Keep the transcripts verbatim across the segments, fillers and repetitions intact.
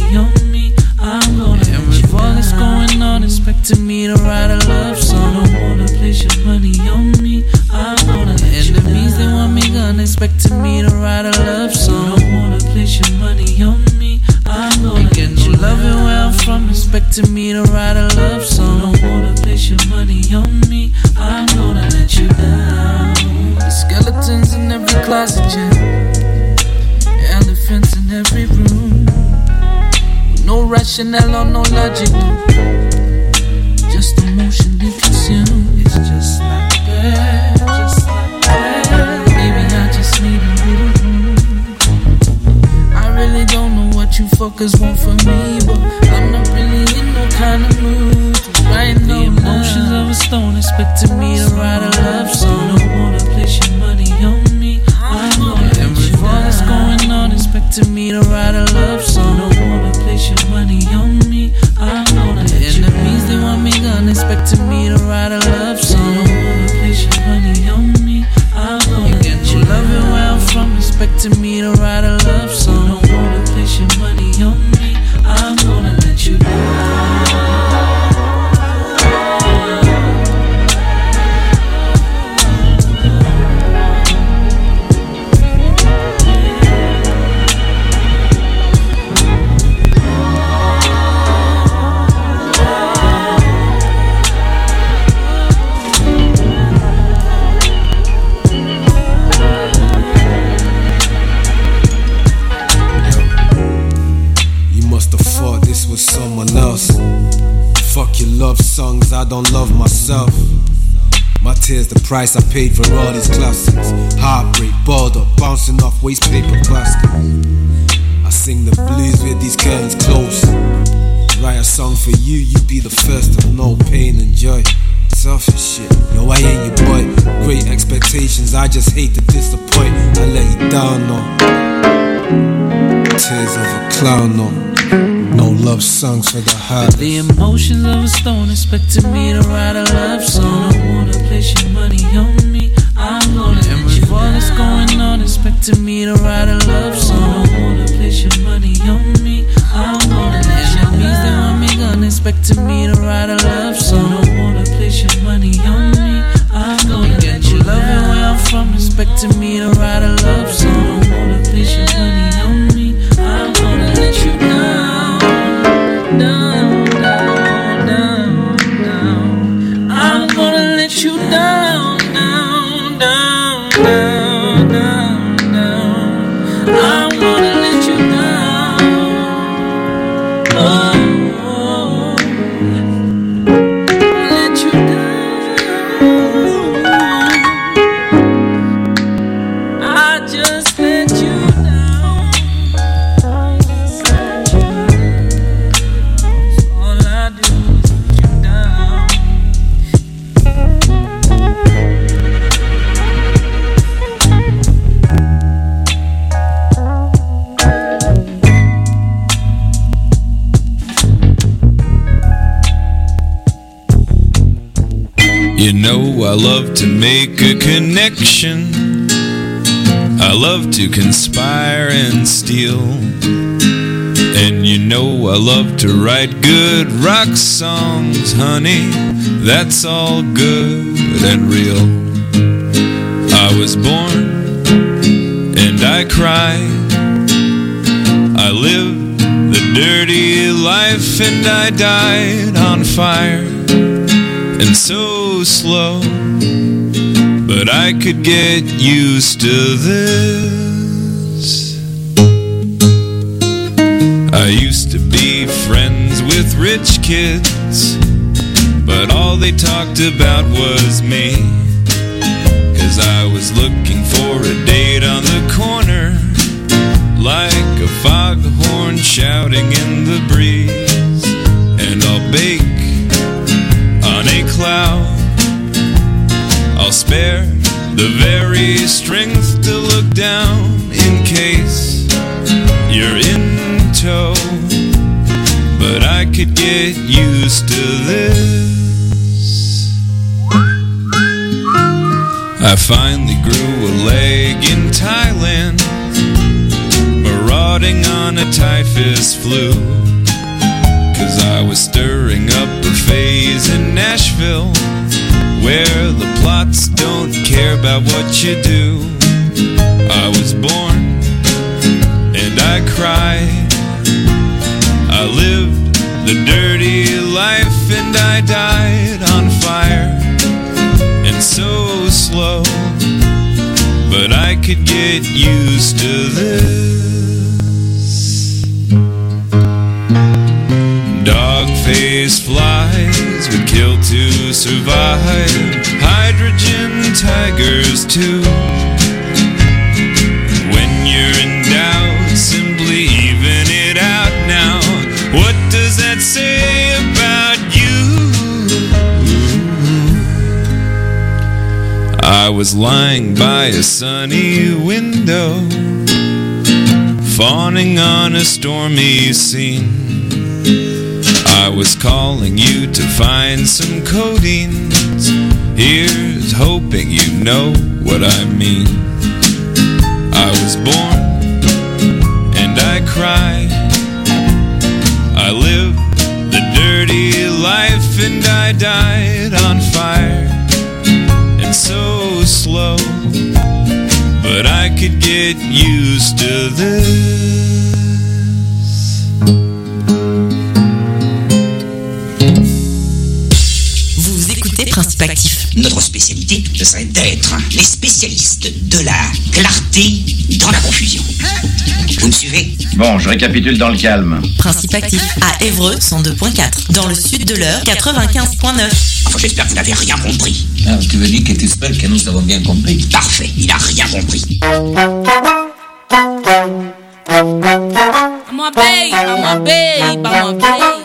on me, I'm gonna and let with you all that's going on, expecting me to write a love song. Don't wanna place your money on me, I'm gonna let you down. Enemies, they want me gone, expecting me to write a love song. Don't wanna place your money on me, I'm gonna get you loving where I'm from, expecting me to write a love song. Don't wanna place your money on me, I'm gonna let you down. The skeletons in every closet, yeah. Elephants in every room. No rationale or no logic, no. Just emotionally consumed. It's just like that, just like that. Maybe I just need a little room. I really don't know what you fuckers want from me, but I'm not really in no kind of mood to write no love. The emotions of a stone expecting me to write a love song. Don't wanna place your money on me, I'm gonna let you down. All that's going on expecting me to write a love song. Don't wanna place your money on me, I'm gonna let you down. Enemies, they want me gone, expecting me to write a love song. Don't wanna place your money on me, I'm gonna let you down. Loving where I'm from, expecting me to write a love song. Don't wanna place your money on me, I'm gonna let you down. Love songs, I don't love myself. My tears, the price I paid for all these classics. Heartbreak, bored up, bouncing off waste paper baskets. I sing the blues with these curtains close. Write a song for you, you be the first to know pain and joy. Selfish shit, yo, I ain't your boy. Great expectations, I just hate to disappoint. I let you down, no. Tears of a clown, no. No love songs for the heart. The emotions of a stone expecting me to write a love song. Don't wanna place your money on me, I'm gonna and let you down. All that's going on expecting me to write a love song. Don't wanna place your money on me, I'm gonna let you down. Enemies, they want me gone, expecting me to write a love song. Don't wanna place your money on me, I'm gonna let you down. Loving where I'm from, expecting me to write a love song. Don't wanna place your money on me, I'm gonna let you down. Down, down, down, down. I'm gonna let you down, down, down, down, down, down. I'm gonna let you down. Oh, oh. Let you down. I just let you down. You know I love to make a connection. I love to conspire and steal. And you know I love to write good rock songs, honey. That's all good and real. I was born and I cried. I lived the dirty life and I died on fire. And so slow, but I could get used to this. I used to be friends with rich kids, but all they talked about was me. Cause I was looking for a date on the corner, like a foghorn shouting in the breeze. And I'll bake on a cloud, I'll spare the very strength to look down in case you're in tow. But I could get used to this. I finally grew a leg in Thailand, plotting on a typhus flu. Cause I was stirring up a phase in Nashville, where the plots don't care about what you do. I was born and I cried. I lived the dirty life and I died on fire. And so slow, but I could get used to this. Dog-faced flies would kill to survive. Hydrogen tigers too. When you're in doubt, simply even it out now. What does that say about you? I was lying by a sunny window, fawning on a stormy scene. I was calling you to find some codeines. Here's hoping you know what I mean. I was born and I cried. I lived the dirty life and I died on fire. And so slow, but I could get used to this. Principe actif. Notre spécialité, ce serait d'être les spécialistes de la clarté dans la confusion. Vous me suivez? Bon, je récapitule dans le calme. Principe actif à Évreux cent deux point quatre, dans le sud de l'Eure quatre-vingt-quinze point neuf. Enfin, j'espère que vous n'avez rien compris. Ah, tu veux dire que tu espères que nous avons bien compris? Parfait, il a rien compris. I'm a babe, I'm a babe, I'm a babe.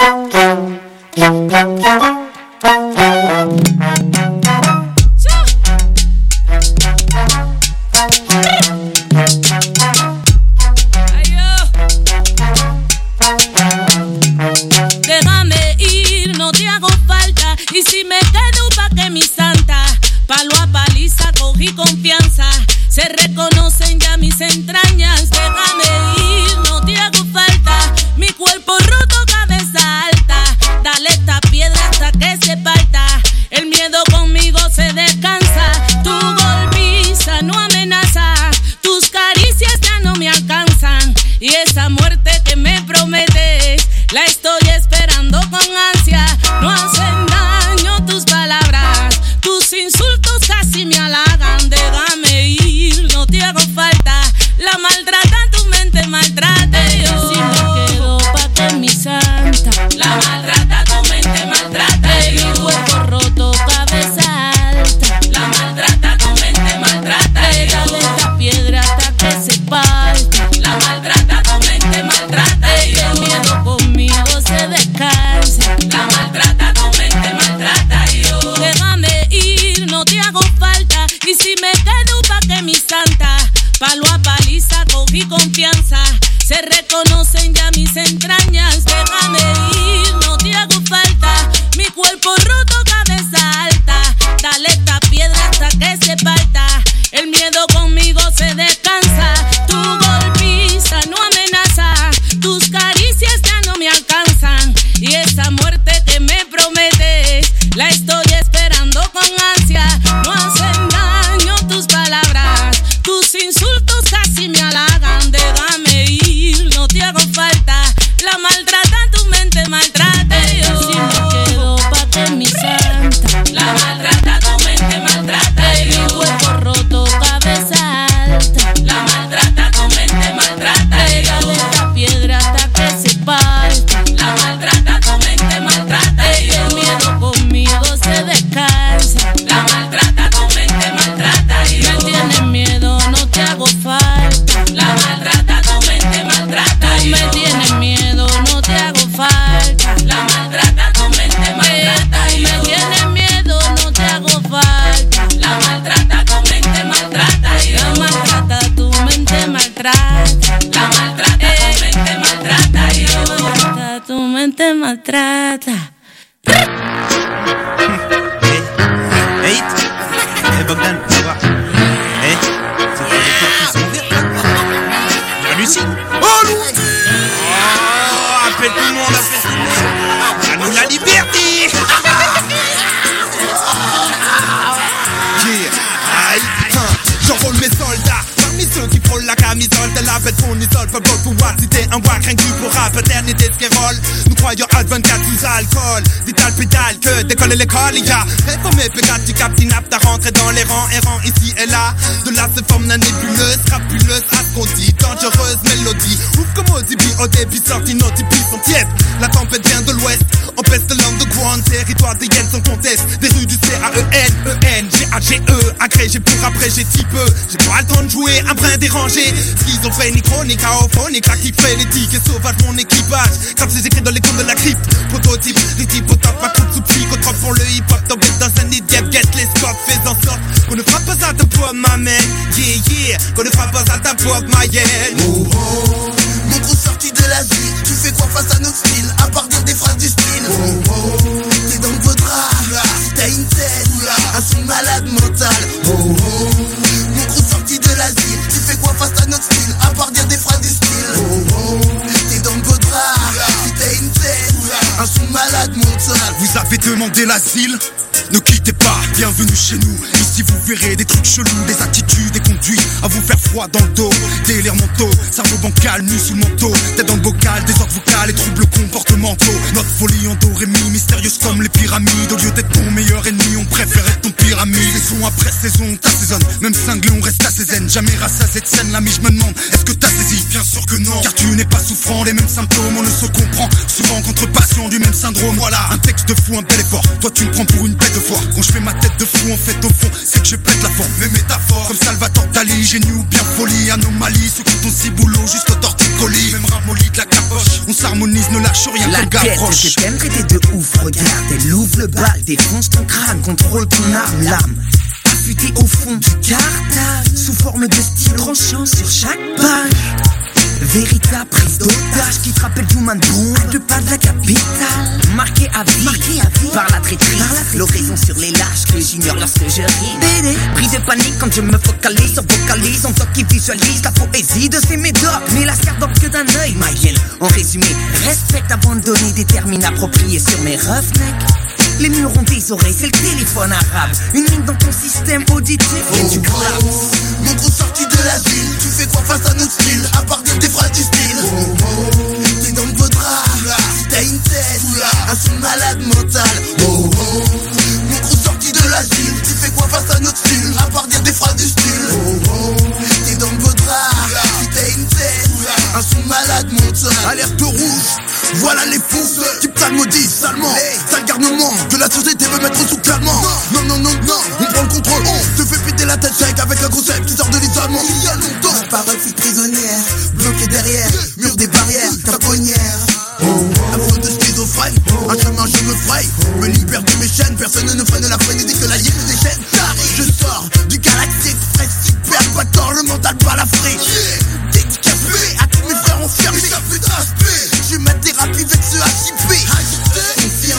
Déjame ir, no te hago falta. Y si me quedo pa' que mi santa, palo a paliza cogí confianza. Se reconocen ya mis entrañas. Déjame ir, no te hago falta. Mi cuerpo roto, cabeza alta. Dale esta piedra hasta que se parta. El miedo conmigo se descansa. Tu golpiza no amenaza. Tus caricias ya no me alcanzan. Y esa muerte que me prometes, la estoy esperando con ansia. No hacen daño tus palabras. Tus insultos casi me halagan. Déjame ir, no te hago falta. La maltrata, tu mente maltrata. Yo si me quedo pa' que mi santa. La maltrata, tu mente maltrata. Mi cuerpo roto, cabeza alta. La maltrata, tu mente maltrata. Dale esta piedra hasta que se parta. La maltrata, tu mente maltrata. El miedo conmigo se descansa. La maltrata, tu mente maltrata. Déjame ir, no te hago falta. Y si me quedo pa' que mi santa, palo a paliza cogí confianza. Se reconocen ya mis entrañas. Déjame ir, no te hago falta. Mi cuerpo roto, cabeza alta. Dale esta piedra hasta que se parta. El miedo conmigo se descansa. Tu golpiza no amenaza. Tus caricias ya no me alcanzan. Y esa muerte que me prometes, la estoy esperando con ansia. No hacen daño tus palabras. Tus insultos casi me halagan. Déjame ir, no te hago falta. La maltrata, tu mente maltrata. Yo si me quedo pa' que mi santa. La maltrata, tu mente maltrata. Mi cuerpo roto, cabeza alta. La maltrata, tu mente maltrata. Dale esta piedra hasta que se parta. La maltrata, tu mente maltrata. El miedo conmigo se descansa. La maltrata, tu mente maltrata. Me tienes miedo, no te hago falta. La maltrata, tu mente maltrata. Me tienes miedo, no te hago falta. La maltrata, tu mente maltrata. Me tienes miedo, no te hago falta. La maltrata, tu mente maltrata. La maltrata, tu mente maltrata. La maltrata, tu mente maltrata. La maltrata, tu mente maltrata. Hey, hey, Bogdan, ça va? Hey, ça fait des fois qu'ils sont verts. La Lucie. Oh! appelle tout le monde, appelle tout le monde. À nous la liberté. Yeah, aïe, hein, j'enrôle mes soldats. Parmi ceux qui frôlent la camisole de la bête qu'on isole, peuple pouvoir citer un wack rien que pour rap, éternité scérole. Nous croyons à vingt-quatre sous alcool, vital pédale que décolle l'école, il y a réformé pégat, tu captes inapte à rentrer dans les rangs errants ici et là. De là se forme la nébuleuse, crapuleuse, à ce qu'on dit, dangereuse mélodie. Ouf comme Ozzy, au début sorti, nos types sont tièdes. La tempête vient de l'ouest, on peste l'underground, territoire des hyènes sans conteste. Des rues du C A E N, E N, G A G E, agrégé pour après j'ai petit peu. J'ai pas le temps de jouer, un brin dérangé. Schizophrénie chronique, aophonique, là qui fait les tics et sauvage mon équipage. Quand c'est écrit dans les cours de la crypte, prototype, les types au top, ma coupe sous psychotrope pour le hip hop. Tombé dans un idiot, get les scopes, fais en sorte qu'on ne frappe pas à ta pop, ma man. Yeah, yeah, qu'on ne frappe pas à ta pop, ma yen. Oh, oh, mon trou sorti de l'Asie, tu fais quoi face à notre style, à part dire des phrases du style. Oh, oh, t'es dans vos draps, t'as une tête, un son malade mental. Oh, oh, mon trou sorti de l'Asie, tu fais quoi face à notre style, à part dire des phrases du style. Oh, oh, t'es dans vos draps, t'as une tête, un son malade mental. Vous avez demandé l'asile? Ne quittez pas, bienvenue chez nous. Ici vous verrez des trucs chelous, des attitudes, des conduites à vous faire froid dans le dos. Délire mentaux, cerveau bancal, nu sous le manteau. Tête dans le bocal, désordre vocal et troubles comportementaux. Notre folie en doremi, mystérieuse comme les pyramides. Au lieu d'être ton meilleur ennemi, on préfère être ton pyramide. Saison après saison, t'assaisonnes, même cinglé on reste à ses zen. Jamais rassasié de scène, l'ami je me demande, est-ce que t'as saisi? Bien sûr que non, car tu n'es pas souffrant, les mêmes symptômes, on ne se comprend. Souvent contre patient du même syndrome. Voilà, un texte de fou, un bel effort. Toi tu me prends pour une bête de foire. Quand je fais ma tête de fou, en fait au fond, c'est que je pète la forme. Mes métaphores, comme Salvatore Dali, génie ou bien folie, anomalie, ceux qui ton ciboulot jusqu'au torticolis. Même ramolli de la capoche, on s'harmonise, ne lâche rien la comme gars proche. La tête t'aimes traiter de ouf, regarde, elle ouvre le bal, défonce ton crâne, contrôle ton arme, l'arme. Affûté au fond du cartable, sous forme de style tranchant sur chaque page. Véritable prise d'otage qui te rappelle Human Bomb, de pas de la capitale. Marqué à vie, marqué à vie par la traîtrise, l'horizon sur les lâches que j'ignore lorsque je ris. Prise de panique quand je me focalise sur vocalise, en toi qui visualise la poésie de ces médocs. Mais la serre que d'un œil, ma hyène. En résumé, respecte avant de donner des termines appropriés sur mes roughnecks. Les murs ont des oreilles, c'est le téléphone arabe. Une ligne dans ton système auditif et oh, tu claps. Oh, mon trou sorti de l'asile, tu fais quoi face à notre style, à part dire des phrases du style. Oh, oh, t'es dans vos draps, t'as une tête, un son malade mental. Oh, oh, mon trou sorti de l'asile, tu fais quoi face à notre style, à part dire des phrases du style. Oh, oh, t'es dans vos draps, t'as une tête, un son malade mental. Alerte rouge, voilà les fous qui psalmodisent salement. Sale garnement que la société veut mettre sous calmant. Non, non, non, non, on prend le contrôle. On te fait péter la tête sec avec un concept qui sort de l'isolement. Il y a longtemps, ma parole fut prisonnière, bloquée derrière, mur des barrières, ta bonnière. Oh, amoureux de schizophrène, un chemin je me fraye, me libère de mes chaînes, personne ne freine la freine dès que la hyène déchaîne. Je sors du Galaxy Express, super battant, le mental pas la frais. Dédicapé à tous mes frères enfermés, ça fait d'aspect. Je ma thérapie avec ce H I P.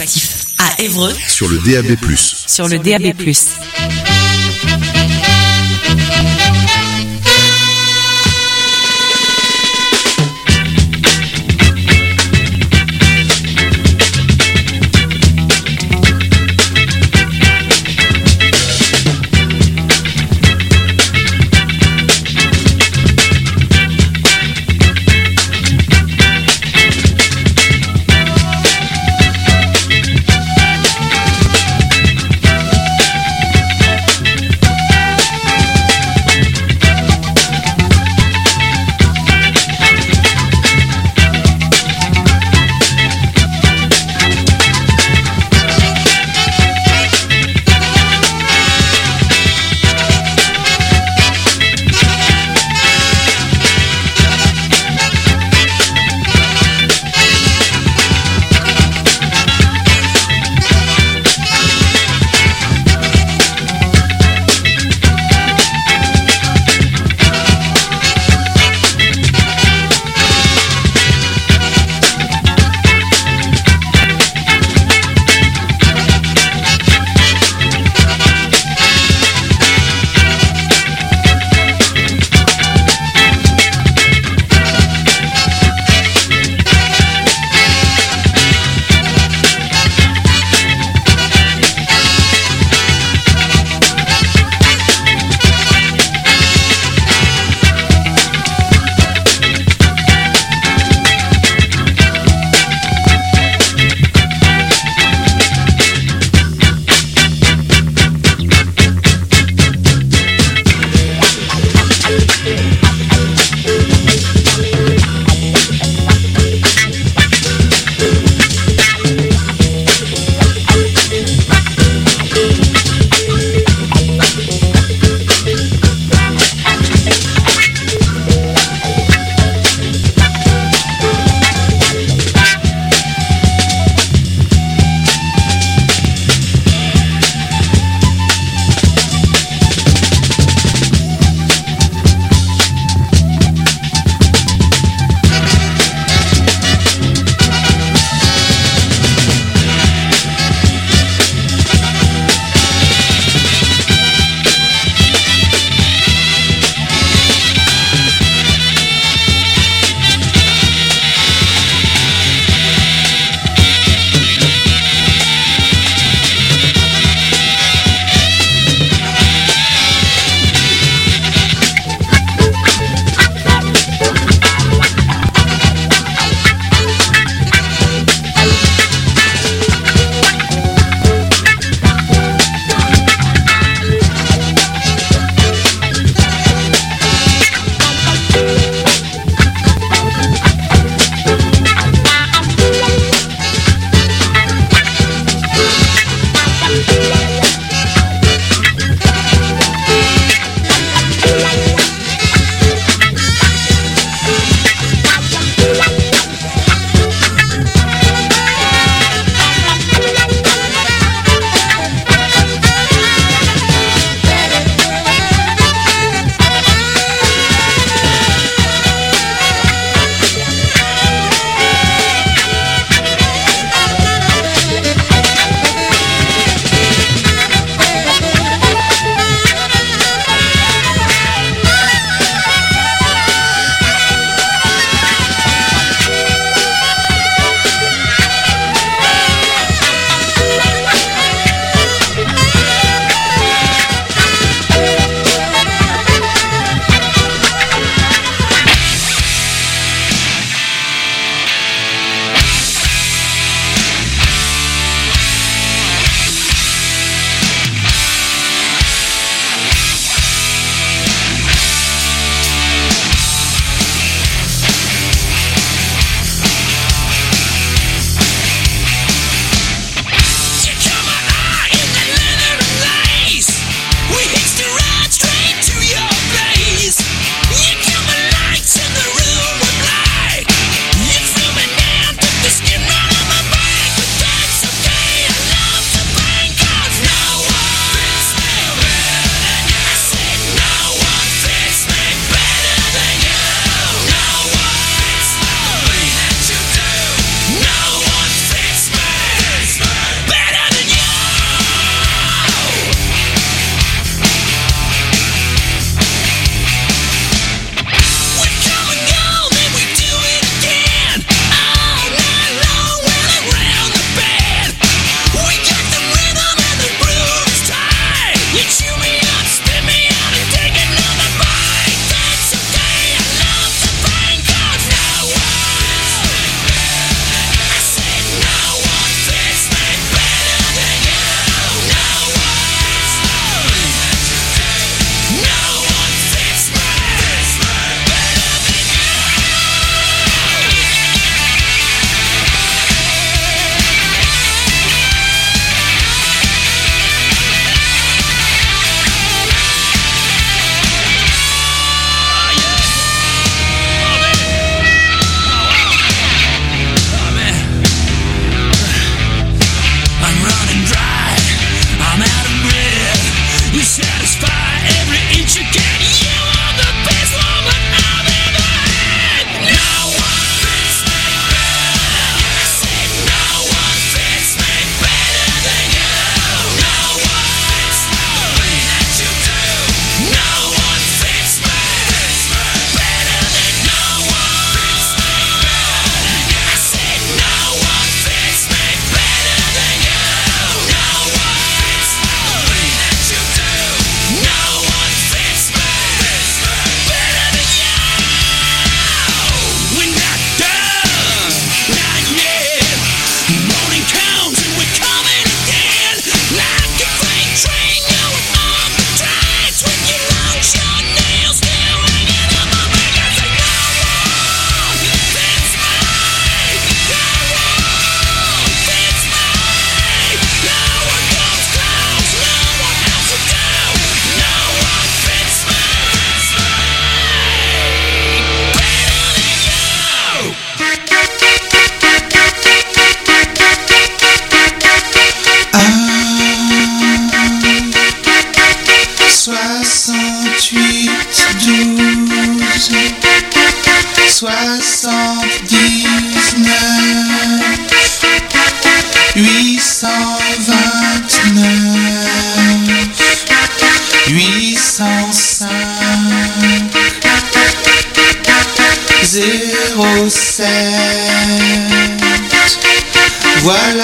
Prospectif à Évreux sur le D A B plus. Sur le D A B plus. soixante-huit douze soixante-dix-neuf huit cent vingt-neuf huit cent cinq zéro sept. Voilà